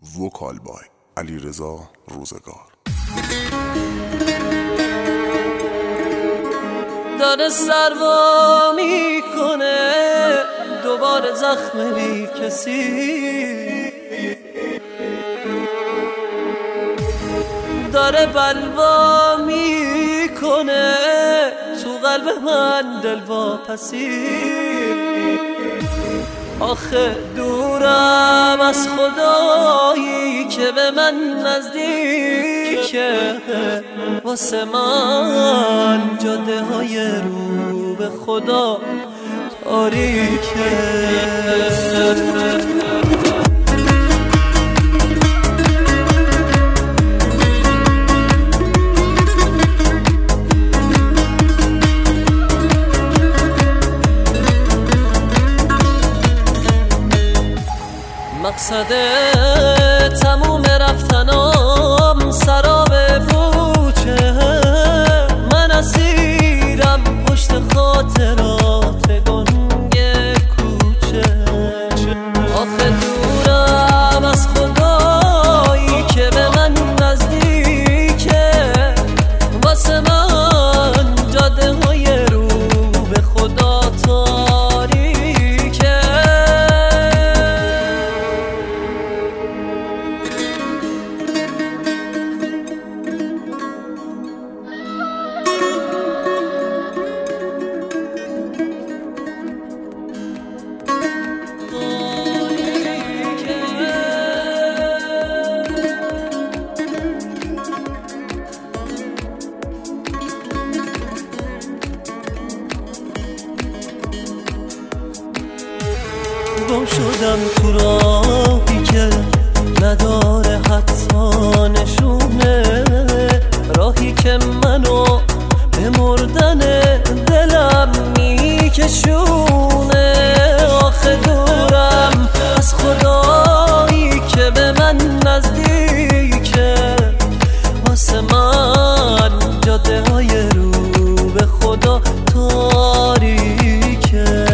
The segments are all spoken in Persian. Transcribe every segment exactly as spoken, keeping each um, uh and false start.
وکال بای علیرضا روزگار. داره سروا میکنه دوباره زخم بی کسی، داره بلوا میکنه تو قلب من دلواپسی. آخه دورم از خدایی که به من نزدیکه، واسه من جاده های رو به خدا تاریکه. مقصد تموم رفتنام سراب بوچه، من اسیرم پشت خاطرات گنگ کوچه. آخه دورم از خدایی که به من نزدیکه، واسه من جاده های رو به خدا تاریکه. گم شدم تو راهی که نداره حتی نشونه، راهی که منو به مردن دلم میکشونه. آخه دورم از خدایی که به من نزدیکه، واسه من جاده های رو به خدا تاریکه.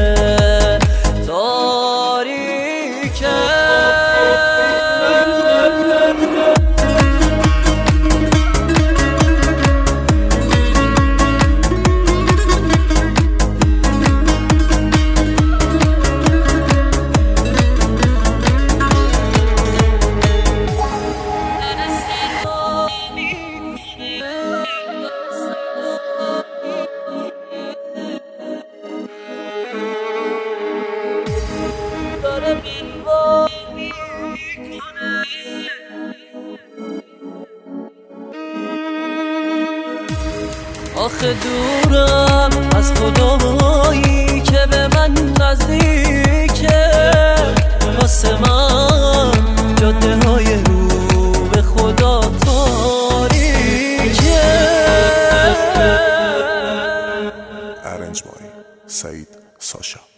آخه دورم از خدایی که به من نزدیکه، واسه من جاده های رو به خدا تاریکه. ارنج بای سعید ساشا.